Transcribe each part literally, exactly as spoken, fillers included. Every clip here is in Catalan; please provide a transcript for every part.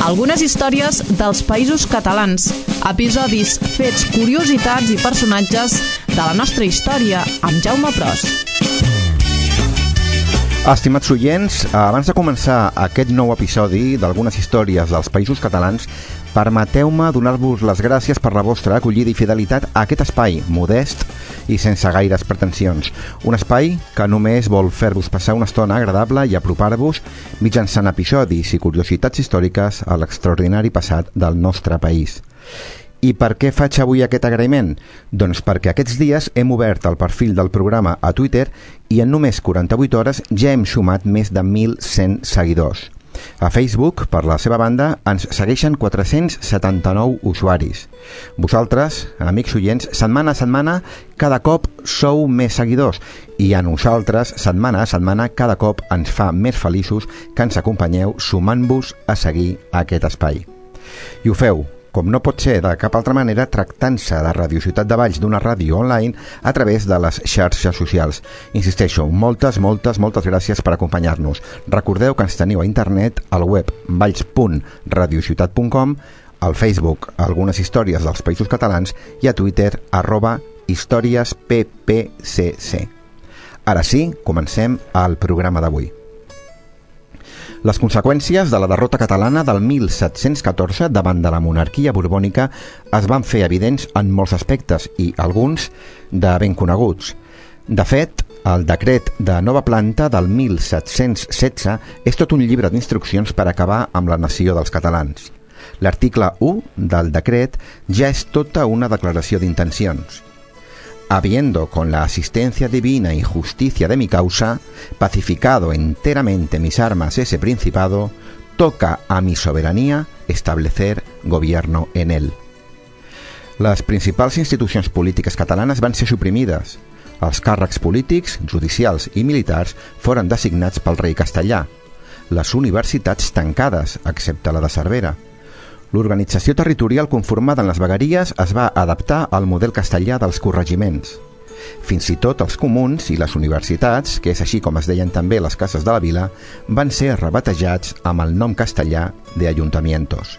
Algunes històries dels països catalans, episodis, fets, curiositats i personatges de la nostra història amb Jaume Pros. Estimats oients, abans de començar aquest nou episodi d'algunes històries dels països catalans, permeteu-me donar-vos les gràcies per la vostra acollida i fidelitat a aquest espai modest i sense gaires pretensions. Un espai que només vol fer-vos passar una estona agradable i apropar-vos mitjançant episodis i curiositats històriques a l'extraordinari passat del nostre país. I per què faig avui aquest agraïment? Doncs perquè aquests dies hem obert el perfil del programa a Twitter i en només quaranta-vuit hores ja hem sumat més de mil cent seguidors. A Facebook, per la seva banda, ens segueixen quatre-cents setanta-nou usuaris. Vosaltres, amics oients, setmana a setmana, cada cop sou més seguidors i a nosaltres, setmana a setmana, cada cop ens fa més feliços que ens acompanyeu sumant-vos a seguir aquest espai. I ho feu, com no pot ser de cap altra manera, tractant-se de Radio Ciutat de Valls, d'una ràdio online a través de les xarxes socials. Insisteixo, moltes, moltes, moltes gràcies per acompanyar-nos. Recordeu que ens teniu a internet, al web valls punt radiociutat punt com, al Facebook algunes històries dels països catalans i a Twitter arroba històries p p c c. Ara sí, comencem el programa d'avui. Les conseqüències de la derrota catalana del mil set-cents catorze davant de la monarquia borbònica es van fer evidents en molts aspectes i alguns de ben coneguts. De fet, el decret de nova planta del mil set-cents setze és tot un llibre d'instruccions per acabar amb la nació dels catalans. L'article u del decret ja és tota una declaració d'intencions. Habiendo con la asistencia divina y justicia de mi causa pacificado enteramente mis armas ese principado, toca a mi soberanía establecer gobierno en él. Les principals institucions polítiques catalanes van ser suprimides. Els càrrecs polítics, judicials i militars foren designats pel rei castellà. Les universitats tancades, excepte la de Cervera. L'organització territorial conformada en les vegueries es va adaptar al model castellà dels corregiments. Fins i tot els comuns i les universitats, que és així com es deien també les cases de la vila, van ser rebatejats amb el nom castellà de ayuntamientos.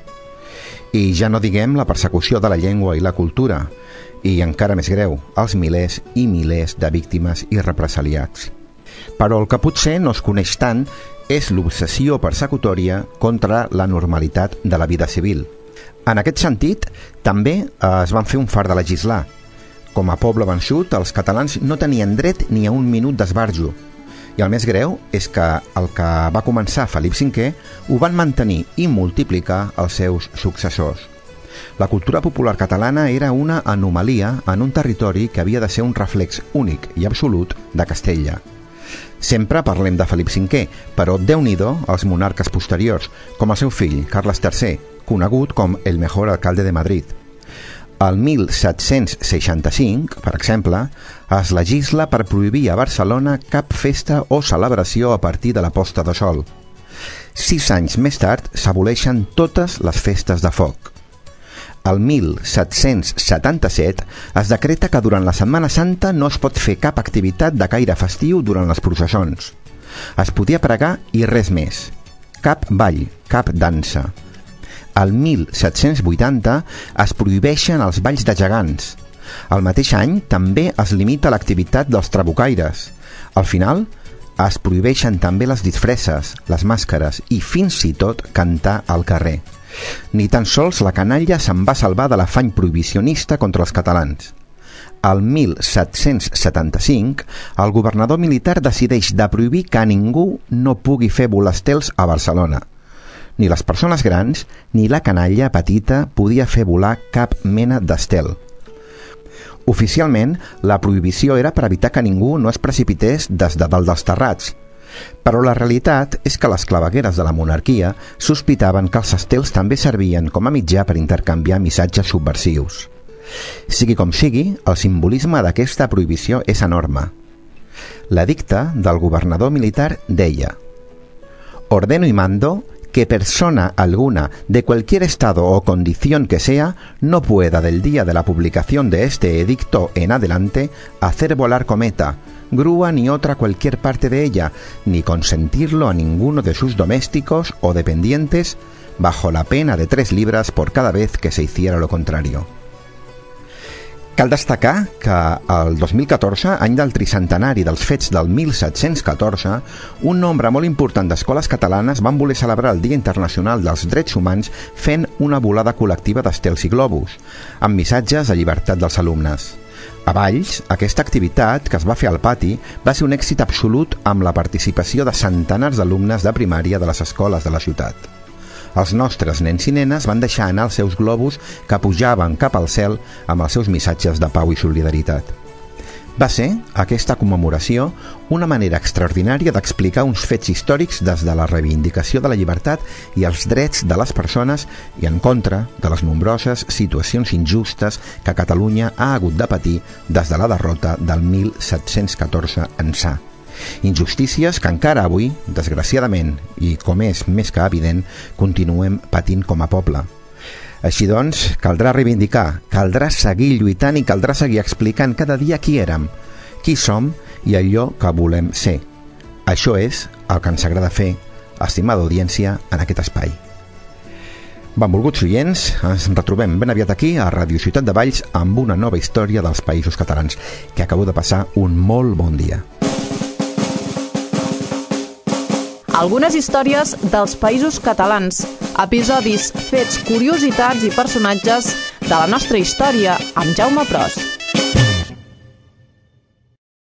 I ja no diguem la persecució de la llengua i la cultura, i encara més greu, els milers i milers de víctimes i represaliats. Però el que potser no es coneix tant és l'obsessió persecutòria contra la normalitat de la vida civil. En aquest sentit, també es van fer un far de legislar. Com a poble vençut, els catalans no tenien dret ni a un minut d'esbarjo. I el més greu és que el que va començar Felip cinquè ho van mantenir i multiplicar els seus successors. La cultura popular catalana era una anomalia en un territori que havia de ser un reflex únic i absolut de Castella. Sempre parlem de Felip cinquè, però déu-n'hi-do els monarques posteriors, com el seu fill, Carles tercer, conegut com el mejor alcalde de Madrid. El mil set-cents seixanta-cinc, per exemple, es legisla per prohibir a Barcelona cap festa o celebració a partir de la posta de sol. Sis anys més tard s'aboleixen totes les festes de foc. El mil set-cents setanta-set es decreta que durant la Setmana Santa no es pot fer cap activitat de caire festiu durant les processons. Es podia pregar i res més. Cap ball, cap dansa. El mil set-cents vuitanta es prohibeixen els balls de gegants. El mateix any també es limita l'activitat dels trabucaires. Al final, es prohibeixen també les disfresses, les màscares i fins i tot cantar al carrer. Ni tan sols la canalla se'n va salvar de l'afany prohibicionista contra els catalans. Al mil set-cents setanta-cinc, el governador militar decideix de prohibir que ningú no pugui fer volar estels a Barcelona. Ni les persones grans ni la canalla petita podia fer volar cap mena d'estel. Oficialment, la prohibició era per evitar que ningú no es precipités des de dalt dels terrats. Però la realitat és que les clavegueres de la monarquia sospitaven que els estels també servien com a mitjà per intercanviar missatges subversius. Sigui com sigui, el simbolisme d'aquesta prohibició és enorme. L'edicte del governador militar deia: «Ordeno y mando que persona alguna de cualquier estado o condición que sea no pueda del día de la publicación de este edicto en adelante hacer volar cometa, grúa ni otra cualquier parte de ella, ni consentirlo a ninguno de sus domésticos o dependientes bajo la pena de tres libras por cada vez que se hiciera lo contrario. Cal destacar que el dos mil catorze, any del tricentenari dels fets del mil set-cents catorze, un nombre molt important d'escoles catalanes van voler celebrar el Dia Internacional dels Drets Humans fent una volada col·lectiva d'estels i globus, amb missatges de llibertat dels alumnes. A Valls, aquesta activitat, que es va fer al pati, va ser un èxit absolut amb la participació de centenars d'alumnes de primària de les escoles de la ciutat. Els nostres nens i nenes van deixar anar els seus globus que pujaven cap al cel amb els seus missatges de pau i solidaritat. Va ser, aquesta commemoració, una manera extraordinària d'explicar uns fets històrics des de la reivindicació de la llibertat i els drets de les persones i en contra de les nombroses situacions injustes que Catalunya ha hagut de patir des de la derrota del mil set-cents catorze ençà. Injustícies que encara avui, desgraciadament, i com és més que evident, continuem patint com a poble. Així doncs, caldrà reivindicar, caldrà seguir lluitant i caldrà seguir explicant cada dia qui érem, qui som i allò que volem ser. Això és el que ens agrada fer, estimada audiència, en aquest espai. Benvolguts oients, ens retrobem ben aviat aquí a Ràdio Ciutat de Valls amb una nova història dels Països Catalans, que acabo de passar un molt bon dia. Algunes històries dels Països Catalans, episodis, fets, curiositats i personatges de la nostra història amb Jaume Pros.